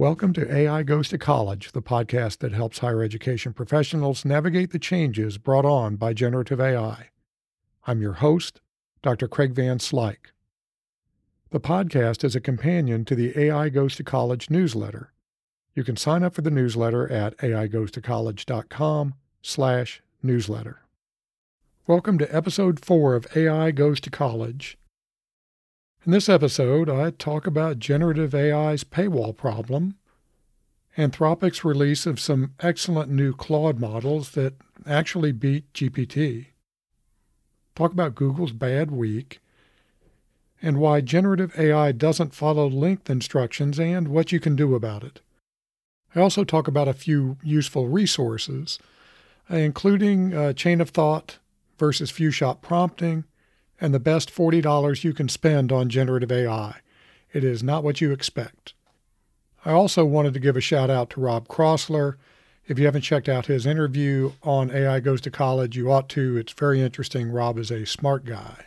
Welcome to AI Goes to College, the podcast that helps higher education professionals navigate the changes brought on by generative AI. I'm your host, Dr. Craig Van Slyke. The podcast is a companion to the AI Goes to College newsletter. You can sign up for the newsletter at aigoestocollege.com/newsletter. Welcome to episode 4 of AI Goes to College. In this episode, I talk about generative AI's paywall problem, Anthropic's release of some excellent new Claude models that actually beat GPT, talk about Google's bad week, and why generative AI doesn't follow linked instructions and what you can do about it. I also talk about a few useful resources, including Chain of Thought versus Few-Shot Prompting, and the best $40 you can spend on generative AI. It is not what you expect. I also wanted to give a shout out to Rob Crossler. If you haven't checked out his interview on AI Goes to College, you ought to. It's very interesting. Rob is a smart guy.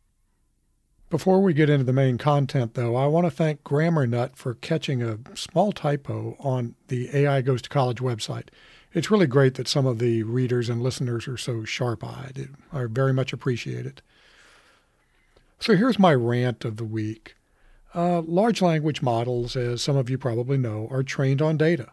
Before we get into the main content, though, I want to thank GrammarNut for catching a small typo on the AI Goes to College website. It's really great that some of the readers and listeners are so sharp-eyed. I very much appreciate it. So here's my rant of the week. Large language models, as some of you probably know, are trained on data.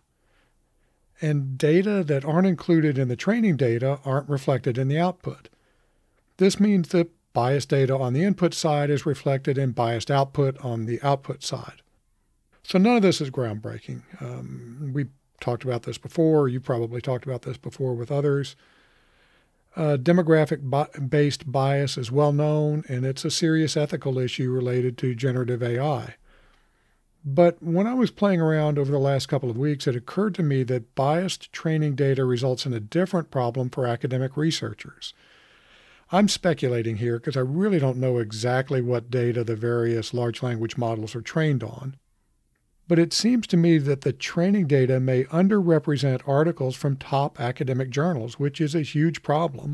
And data that aren't included in the training data aren't reflected in the output. This means that biased data on the input side is reflected in biased output on the output side. So none of this is groundbreaking. We talked about this before. You probably talked about this before with others. Demographic-based bias is well known, and it's a serious ethical issue related to generative AI. But when I was playing around over the last couple of weeks, it occurred to me that biased training data results in a different problem for academic researchers. I'm speculating here because I really don't know exactly what data the various large language models are trained on. But it seems to me that the training data may underrepresent articles from top academic journals, which is a huge problem.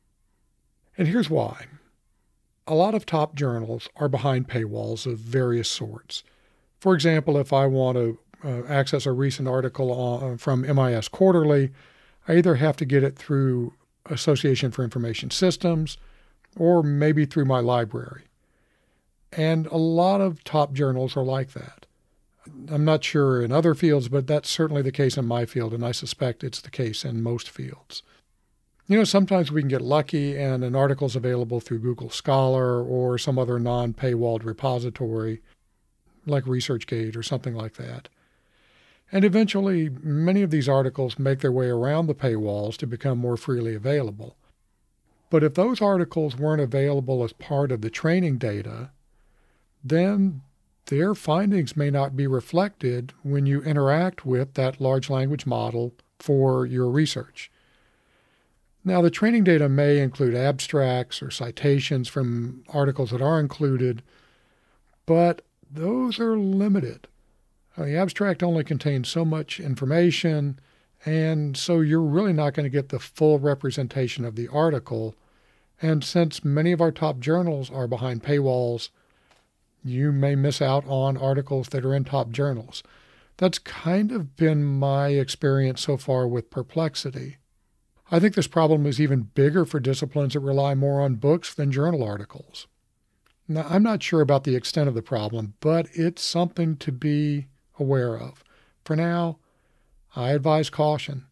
And here's why. A lot of top journals are behind paywalls of various sorts. For example, if I want to access a recent article from MIS Quarterly, I either have to get it through Association for Information Systems or maybe through my library. And a lot of top journals are like that. I'm not sure in other fields, but that's certainly the case in my field, and I suspect it's the case in most fields. Sometimes we can get lucky and an article's available through Google Scholar or some other non-paywalled repository like ResearchGate or something like that. And eventually, many of these articles make their way around the paywalls to become more freely available. But if those articles weren't available as part of the training data, then their findings may not be reflected when you interact with that large language model for your research. Now, the training data may include abstracts or citations from articles that are included, but those are limited. The abstract only contains so much information, and so you're really not going to get the full representation of the article. And since many of our top journals are behind paywalls, you may miss out on articles that are in top journals. That's kind of been my experience so far with Perplexity. I think this problem is even bigger for disciplines that rely more on books than journal articles. Now, I'm not sure about the extent of the problem, but it's something to be aware of. For now, I advise caution.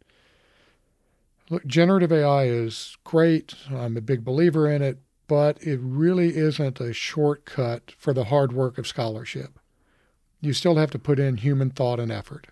Look, generative AI is great. I'm a big believer in it, but it really isn't a shortcut for the hard work of scholarship. You still have to put in human thought and effort.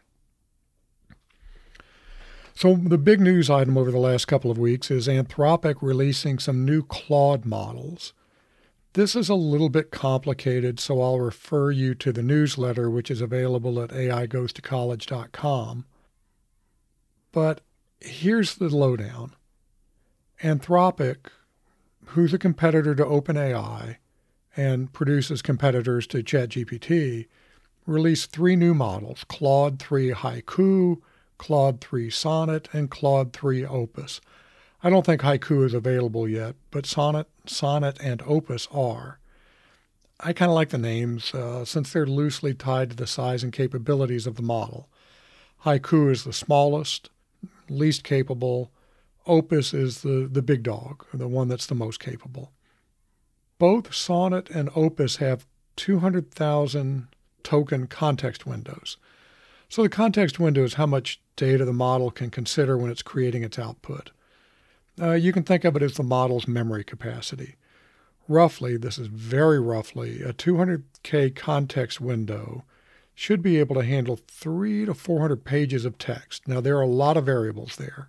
So the big news item over the last couple of weeks is Anthropic releasing some new Claude models. This is a little bit complicated, so I'll refer you to the newsletter, which is available at aigoestocollege.com. But here's the lowdown. Anthropic, who's a competitor to OpenAI and produces competitors to ChatGPT, released 3 new models, Claude 3 Haiku, Claude 3 Sonnet, and Claude 3 Opus. I don't think Haiku is available yet, but Sonnet and Opus are. I kind of like the names since they're loosely tied to the size and capabilities of the model. Haiku is the smallest, least capable. Opus is the big dog, the one that's the most capable. Both Sonnet and Opus have 200,000 token context windows. So the context window is how much data the model can consider when it's creating its output. You can think of it as the model's memory capacity. Roughly, this is very roughly, a 200K context window should be able to handle 300 to 400 pages of text. Now, there are a lot of variables there.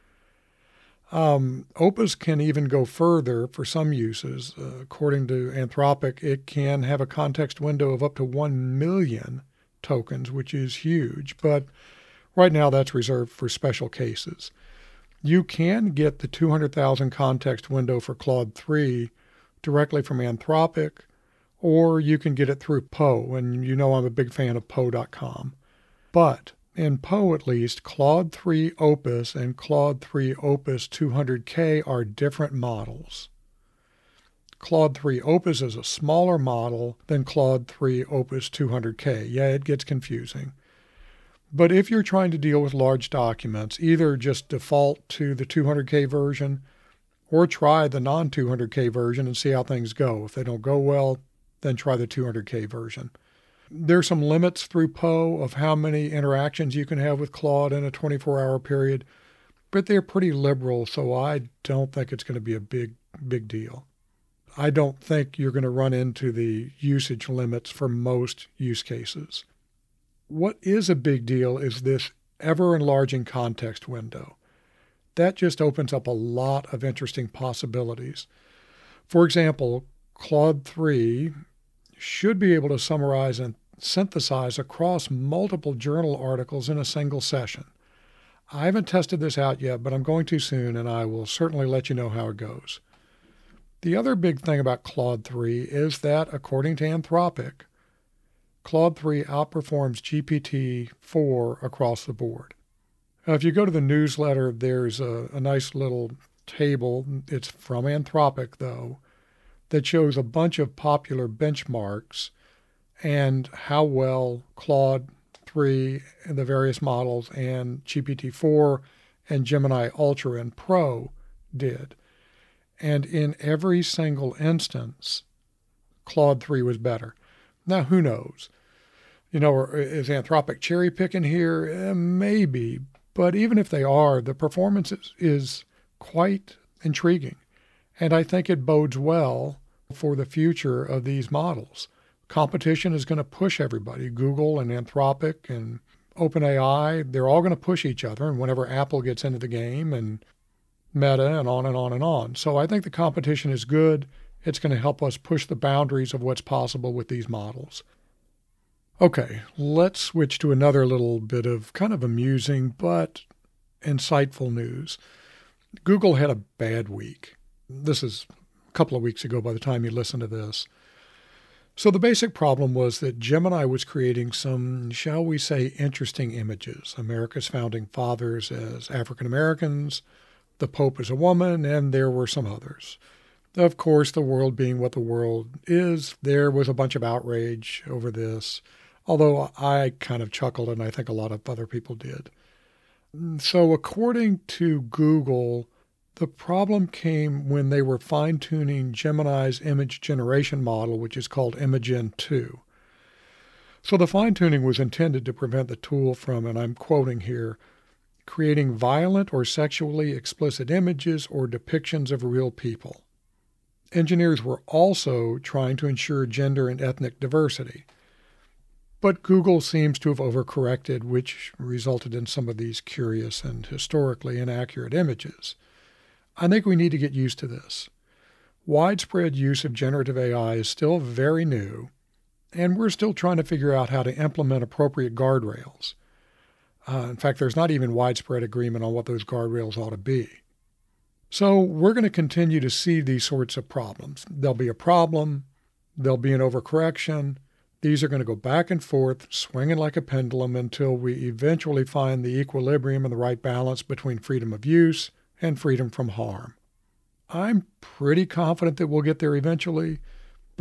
Opus can even go further for some uses. According to Anthropic, it can have a context window of up to 1 million tokens, which is huge, but right now that's reserved for special cases. You can get the 200,000 context window for Claude 3 directly from Anthropic, or you can get it through Poe, and you know I'm a big fan of Poe.com. But in Poe, at least, Claude 3 Opus and Claude 3 Opus 200K are different models. Claude 3 Opus is a smaller model than Claude 3 Opus 200K. Yeah, it gets confusing. But if you're trying to deal with large documents, either just default to the 200K version or try the non-200K version and see how things go. If they don't go well, then try the 200K version. There's some limits through Poe of how many interactions you can have with Claude in a 24-hour period, but they're pretty liberal, so I don't think it's going to be a big deal. I don't think you're going to run into the usage limits for most use cases. What is a big deal is this ever-enlarging context window. That just opens up a lot of interesting possibilities. For example, Claude 3 should be able to summarize and synthesize across multiple journal articles in a single session. I haven't tested this out yet, but I'm going to soon, and I will certainly let you know how it goes. The other big thing about Claude 3 is that, according to Anthropic, Claude 3 outperforms GPT-4 across the board. If you go to the newsletter, there's a nice little table. It's from Anthropic, though, that shows a bunch of popular benchmarks and how well Claude 3 and the various models and GPT-4 and Gemini Ultra and Pro did. And in every single instance, Claude 3 was better. Now, who knows? Is Anthropic cherry picking here? Maybe. But even if they are, the performance is quite intriguing. And I think it bodes well for the future of these models. Competition is going to push everybody. Google and Anthropic and OpenAI, they're all going to push each other. And whenever Apple gets into the game and Meta and on and on and on. So I think the competition is good. It's going to help us push the boundaries of what's possible with these models. Okay, let's switch to another little bit of kind of amusing but insightful news. Google had a bad week. This is a couple of weeks ago by the time you listen to this. So the basic problem was that Gemini was creating some, shall we say, interesting images. America's founding fathers as African Americans, the Pope as a woman, and there were some others. Of course, the world being what the world is, there was a bunch of outrage over this, although I kind of chuckled and I think a lot of other people did. So according to Google, the problem came when they were fine-tuning Gemini's image generation model, which is called Imagen 2. So the fine-tuning was intended to prevent the tool from, and I'm quoting here, creating violent or sexually explicit images or depictions of real people. Engineers were also trying to ensure gender and ethnic diversity. But Google seems to have overcorrected, which resulted in some of these curious and historically inaccurate images. I think we need to get used to this. Widespread use of generative AI is still very new, and we're still trying to figure out how to implement appropriate guardrails. In fact, there's not even widespread agreement on what those guardrails ought to be. So we're going to continue to see these sorts of problems. There'll be a problem, there'll be an overcorrection. These are going to go back and forth, swinging like a pendulum until we eventually find the equilibrium and the right balance between freedom of use and freedom from harm. I'm pretty confident that we'll get there eventually,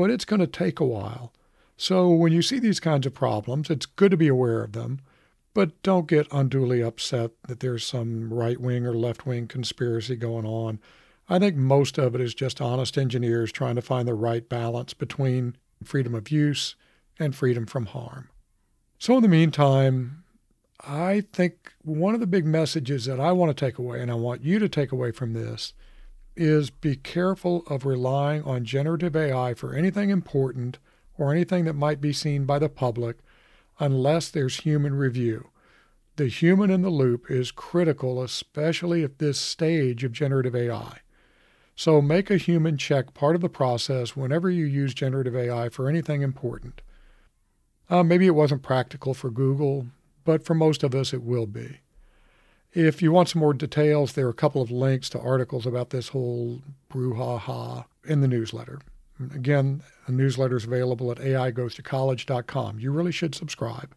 but it's going to take a while. So when you see these kinds of problems, it's good to be aware of them, but don't get unduly upset that there's some right-wing or left-wing conspiracy going on. I think most of it is just honest engineers trying to find the right balance between freedom of use and freedom from harm. So in the meantime, I think one of the big messages that I want to take away, and I want you to take away from this, is be careful of relying on generative AI for anything important or anything that might be seen by the public unless there's human review. The human in the loop is critical, especially at this stage of generative AI. So make a human check part of the process whenever you use generative AI for anything important. Maybe it wasn't practical for Google, but for most of us it will be. If you want some more details, there are a couple of links to articles about this whole brouhaha in the newsletter. Again, the newsletter is available at aigoestocollege.com. You really should subscribe.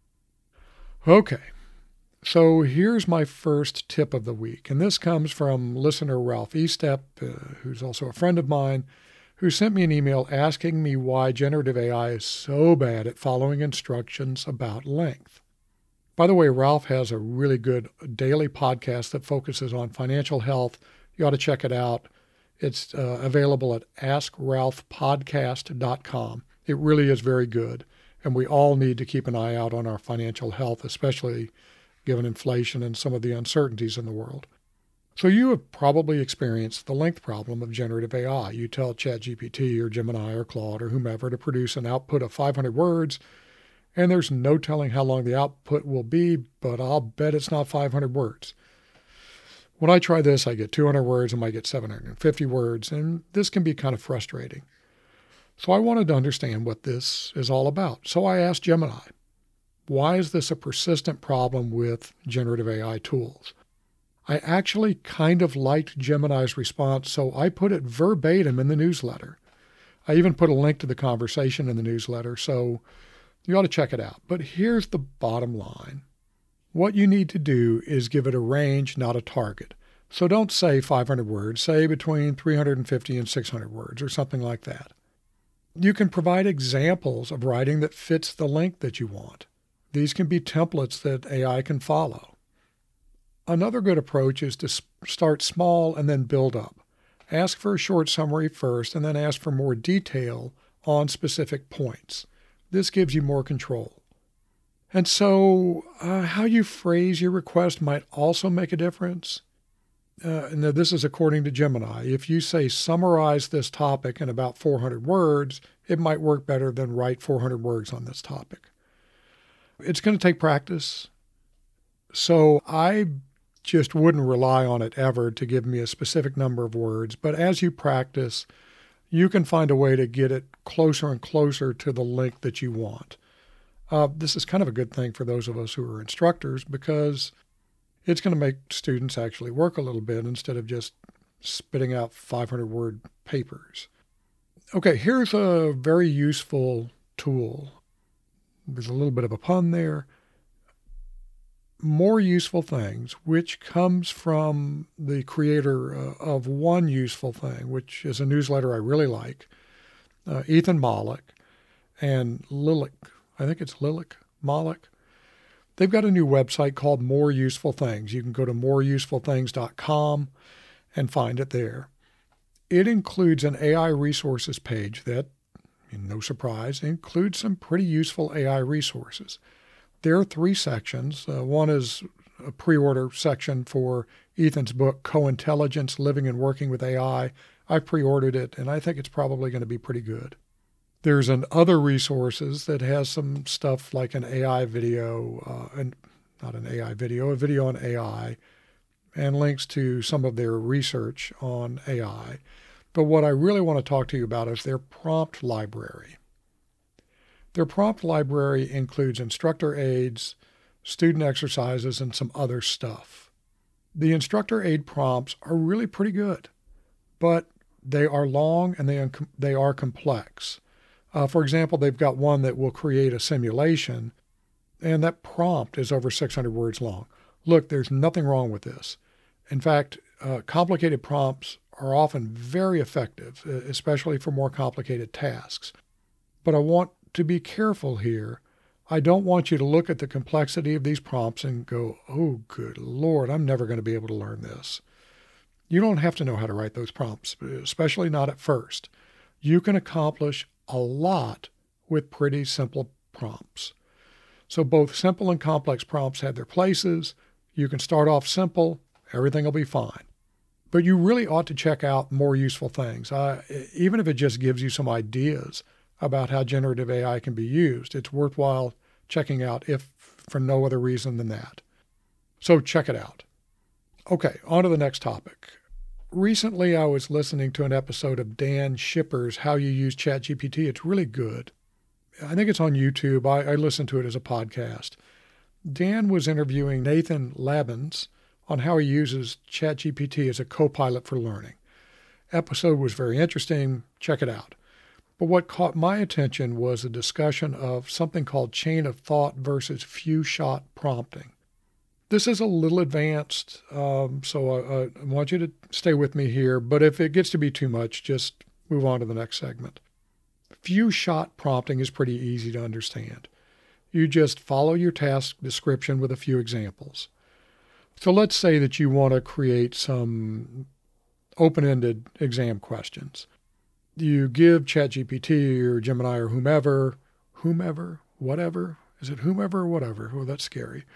Okay, so here's my first tip of the week, and this comes from listener Ralph Estep, who's also a friend of mine, who sent me an email asking me why generative AI is so bad at following instructions about length. By the way, Ralph has a really good daily podcast that focuses on financial health. You ought to check it out. It's available at AskRalphPodcast.com. It really is very good, and we all need to keep an eye out on our financial health, especially given inflation and some of the uncertainties in the world. So you have probably experienced the length problem of generative AI. You tell ChatGPT or Gemini or Claude or whomever to produce an output of 500 words, and there's no telling how long the output will be, but I'll bet it's not 500 words. When I try this, I get 200 words, I might get 750 words, and this can be kind of frustrating. So I wanted to understand what this is all about. So I asked Gemini, why is this a persistent problem with generative AI tools? I actually kind of liked Gemini's response, so I put it verbatim in the newsletter. I even put a link to the conversation in the newsletter, so you ought to check it out. But here's the bottom line. What you need to do is give it a range, not a target. So don't say 500 words, say between 350 and 600 words or something like that. You can provide examples of writing that fits the length that you want. These can be templates that AI can follow. Another good approach is to start small and then build up. Ask for a short summary first and then ask for more detail on specific points. This gives you more control. And so how you phrase your request might also make a difference. Now, this is according to Gemini. If you say summarize this topic in about 400 words, it might work better than write 400 words on this topic. It's going to take practice. So I just wouldn't rely on it ever to give me a specific number of words. But as you practice, you can find a way to get it closer and closer to the length that you want. This is kind of a good thing for those of us who are instructors because it's going to make students actually work a little bit instead of just spitting out 500-word papers. Okay, here's a very useful tool. There's a little bit of a pun there. More Useful Things, which comes from the creator of One Useful Thing, which is a newsletter I really like, Ethan Mollick and Lilik. I think it's Lilik Mollick. They've got a new website called More Useful Things. You can go to moreusefulthings.com and find it there. It includes an AI resources page that, no surprise, includes some pretty useful AI resources. There are 3 sections. One is a pre-order section for Ethan's book, Co-Intelligence, Living and Working with AI. I pre-ordered it, and I think it's probably going to be pretty good. There's an other resources that has some stuff like an AI video, a video on AI, and links to some of their research on AI. But what I really want to talk to you about is their prompt library. Their prompt library includes instructor aids, student exercises, and some other stuff. The instructor aid prompts are really pretty good, but they are long and they are complex. For example, they've got one that will create a simulation, and that prompt is over 600 words long. Look, there's nothing wrong with this. In fact, complicated prompts are often very effective, especially for more complicated tasks. But I want to be careful here. I don't want you to look at the complexity of these prompts and go, oh, good Lord, I'm never going to be able to learn this. You don't have to know how to write those prompts, especially not at first. You can accomplish a lot with pretty simple prompts. So both simple and complex prompts have their places. You can start off simple, everything will be fine. But you really ought to check out more useful things. Even if it just gives you some ideas about how generative AI can be used, it's worthwhile checking out if for no other reason than that. So check it out. Okay, on to the next topic. Recently, I was listening to an episode of Dan Schipper's How You Use ChatGPT. It's really good. I think it's on YouTube. I listened to it as a podcast. Dan was interviewing Nathan Labens on how he uses ChatGPT as a co-pilot for learning. Episode was very interesting. Check it out. But what caught my attention was a discussion of something called chain of thought versus few-shot prompting. This is a little advanced, so I want you to stay with me here. But if it gets to be too much, just move on to the next segment. Few-shot prompting is pretty easy to understand. You just follow your task description with a few examples. So let's say that you want to create some open-ended exam questions. You give ChatGPT or Gemini or whomever, whatever, is it whomever or whatever? Oh, that's scary.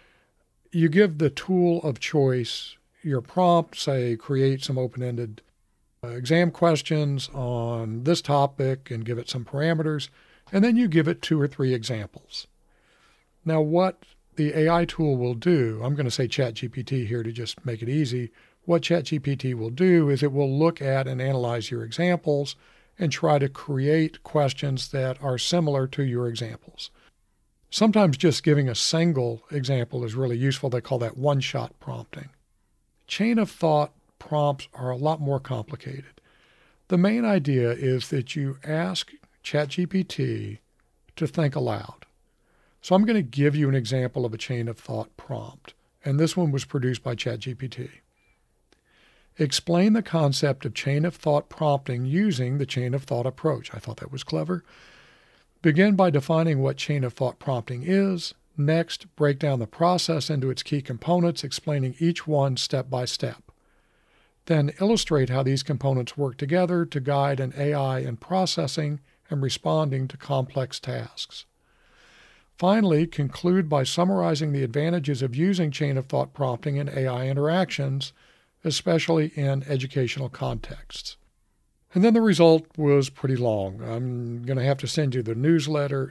You give the tool of choice your prompt, say create some open-ended exam questions on this topic and give it some parameters, and then you give it 2 or 3 examples. Now what the AI tool will do, I'm going to say ChatGPT here to just make it easy, what ChatGPT will do is it will look at and analyze your examples and try to create questions that are similar to your examples. Sometimes just giving a single example is really useful. They call that one-shot prompting. Chain of thought prompts are a lot more complicated. The main idea is that you ask ChatGPT to think aloud. So I'm going to give you an example of a chain of thought prompt, and this one was produced by ChatGPT. Explain the concept of chain of thought prompting using the chain of thought approach. I thought that was clever. Begin by defining what chain of thought prompting is. Next, break down the process into its key components, explaining each one step by step. Then illustrate how these components work together to guide an AI in processing and responding to complex tasks. Finally, conclude by summarizing the advantages of using chain of thought prompting in AI interactions, especially in educational contexts. And then the result was pretty long. I'm going to have to send you to the newsletter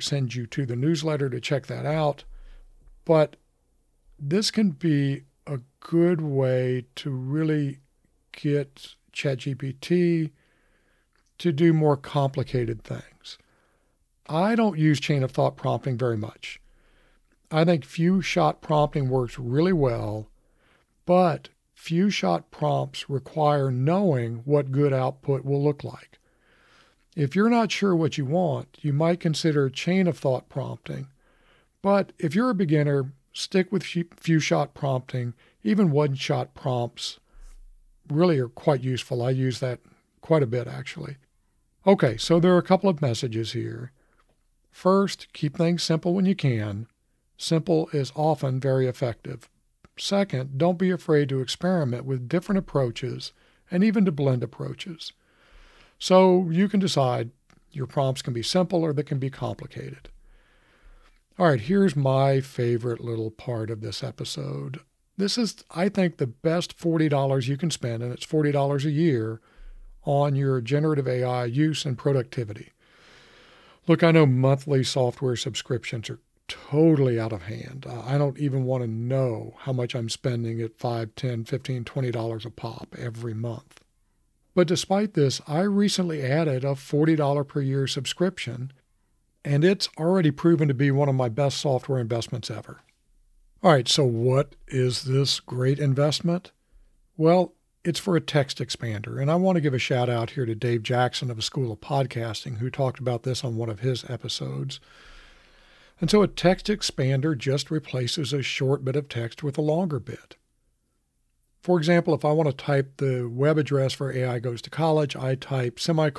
to check that out. But this can be a good way to really get ChatGPT to do more complicated things. I don't use chain of thought prompting very much. I think few-shot prompting works really well, but few-shot prompts require knowing what good output will look like. If you're not sure what you want, you might consider chain of thought prompting. But if you're a beginner, stick with few-shot prompting. Even one-shot prompts really are quite useful. I use that quite a bit, actually. Okay, so there are a couple of messages here. First, keep things simple when you can. Simple is often very effective. Second, don't be afraid to experiment with different approaches and even to blend approaches. So you can decide your prompts can be simple or they can be complicated. All right, here's my favorite little part of this episode. This is, I think, the best $40 you can spend, and it's $40 a year, on your generative AI use and productivity. Look, I know monthly software subscriptions are totally out of hand. I don't even want to know how much I'm spending at $5, $10, $15, $20 a pop every month. But despite this, I recently added a $40 per year subscription, and it's already proven to be one of my best software investments ever. All right, so what is this great investment? Well, it's for a text expander, and I want to give a shout out here to Dave Jackson of the School of Podcasting, who talked about this on one of his episodes. And so a text expander just replaces a short bit of text with a longer bit. For example, if I want to type the web address for AI Goes to College, I type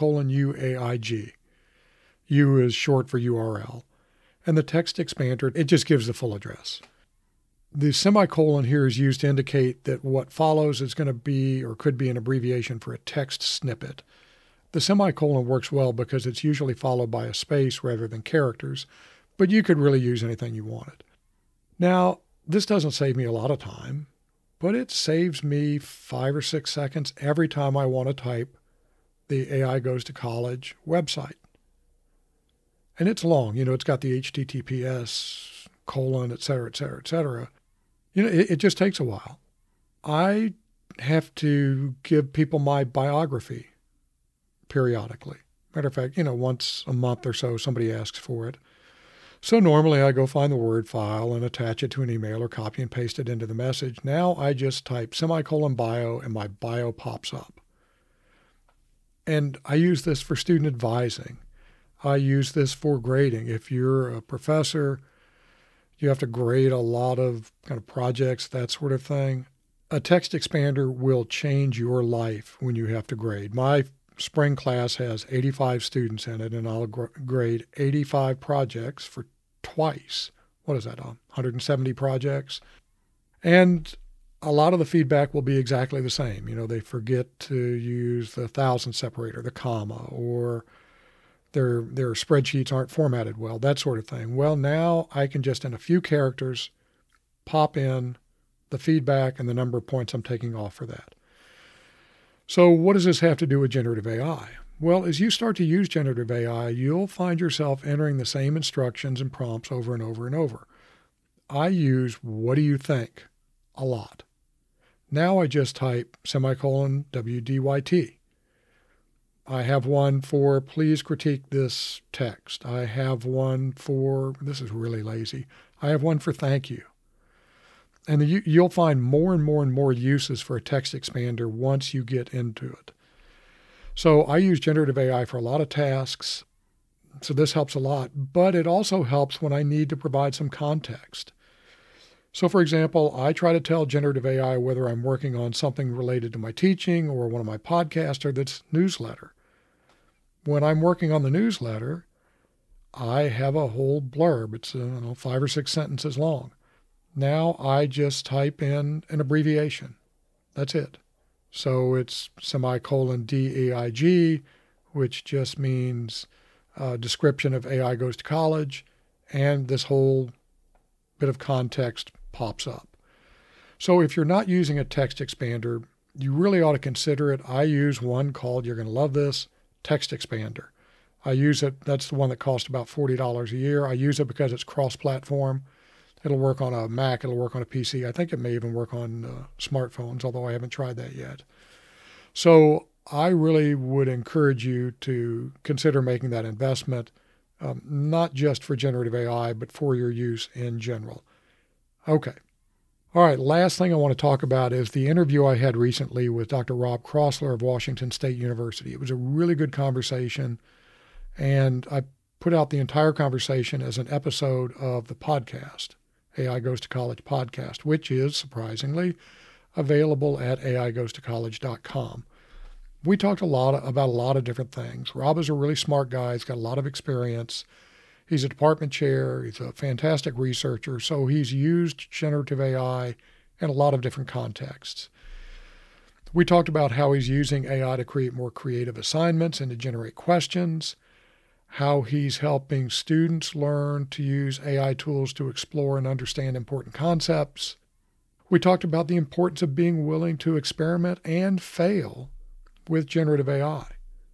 ;UAIG. U is short for URL. And the text expander, it just gives the full address. The semicolon here is used to indicate that what follows is going to be or could be an abbreviation for a text snippet. The semicolon works well because it's usually followed by a space rather than characters, but you could really use anything you wanted. Now, this doesn't save me a lot of time, but it saves me 5 or 6 seconds every time I want to type the AI Goes to College website. And it's long, it's got the HTTPS : et cetera, et cetera, et cetera. It just takes a while. I have to give people my biography periodically. Matter of fact, once a month or so, somebody asks for it. So normally I go find the Word file and attach it to an email or copy and paste it into the message. Now I just type ;bio and my bio pops up. And I use this for student advising. I use this for grading. If you're a professor, you have to grade a lot of kind of projects, that sort of thing. A text expander will change your life when you have to grade. My spring class has 85 students in it, and I'll grade 85 projects for twice. What is that, 170 projects? And a lot of the feedback will be exactly the same. They forget to use the thousand separator, the comma, or their spreadsheets aren't formatted well, that sort of thing. Well, now I can just, in a few characters, pop in the feedback and the number of points I'm taking off for that. So what does this have to do with generative AI? Well, as you start to use generative AI, you'll find yourself entering the same instructions and prompts over and over and over. I use "what do you think?" a lot. Now I just type ;WDYT. I have one for "please critique this text." I have one for, this is really lazy, I have one for "thank you." And you'll find more and more and more uses for a text expander once you get into it. So I use generative AI for a lot of tasks, so this helps a lot, but it also helps when I need to provide some context. So for example, I try to tell generative AI whether I'm working on something related to my teaching or one of my podcasts or this newsletter. When I'm working on the newsletter, I have a whole blurb. It's 5 or 6 sentences long. Now I just type in an abbreviation. That's it. So it's ;DEIG, which just means description of AI Goes to College, and this whole bit of context pops up. So if you're not using a text expander, you really ought to consider it. I use one called, you're going to love this, Text Expander. I use it, that's the one that costs about $40 a year. I use it because it's cross-platform. It'll work on a Mac, it'll work on a PC. I think it may even work on smartphones, although I haven't tried that yet. So I really would encourage you to consider making that investment, not just for generative AI, but for your use in general. Okay. All right, last thing I want to talk about is the interview I had recently with Dr. Rob Crossler of Washington State University. It was a really good conversation, and I put out the entire conversation as an episode of the podcast, AI Goes to College podcast, which is, surprisingly, available at AIGoesToCollege.com. We talked about a lot of different things. Rob is a really smart guy. He's got a lot of experience. He's a department chair. He's a fantastic researcher. So he's used generative AI in a lot of different contexts. We talked about how he's using AI to create more creative assignments and to generate questions, how he's helping students learn to use AI tools to explore and understand important concepts. We talked about the importance of being willing to experiment and fail with generative AI.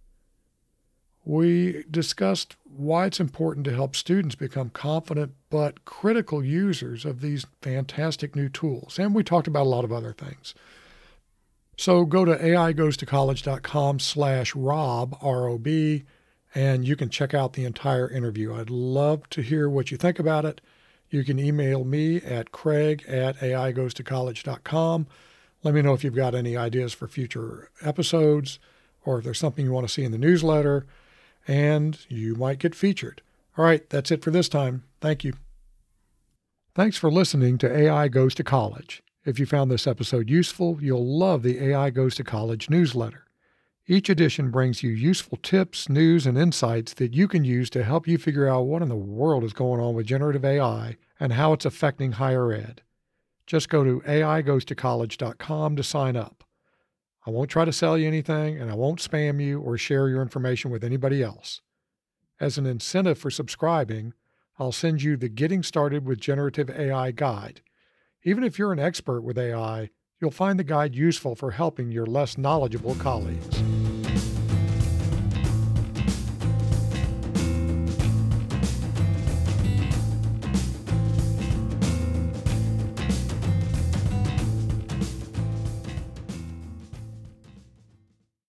We discussed why it's important to help students become confident but critical users of these fantastic new tools. And we talked about a lot of other things. So go to AIGoesToCollege.com/Rob, R-O-B, and you can check out the entire interview. I'd love to hear what you think about it. You can email me at craig@AIGoesToCollege.com. Let me know if you've got any ideas for future episodes or if there's something you want to see in the newsletter, and you might get featured. All right, that's it for this time. Thank you. Thanks for listening to AI Goes to College. If you found this episode useful, you'll love the AI Goes to College newsletter. Each edition brings you useful tips, news, and insights that you can use to help you figure out what in the world is going on with generative AI and how it's affecting higher ed. Just go to aigoestocollege.com to sign up. I won't try to sell you anything, and I won't spam you or share your information with anybody else. As an incentive for subscribing, I'll send you the Getting Started with Generative AI guide. Even if you're an expert with AI, you'll find the guide useful for helping your less knowledgeable colleagues.